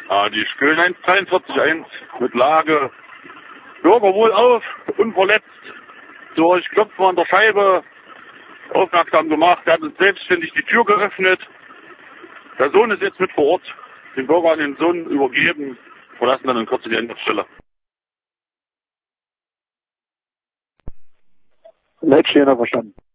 Die Spülen 143-1 mit Lage. Bürger wohlauf, unverletzt, durch Klopfen an der Scheibe aufmerksam gemacht. Er hat uns selbstständig die Tür geöffnet. Der Sohn ist jetzt mit vor Ort. Den Bürger an den Sohn übergeben, verlassen dann in Kürze die Einsatzstelle. Leitstehender verstanden.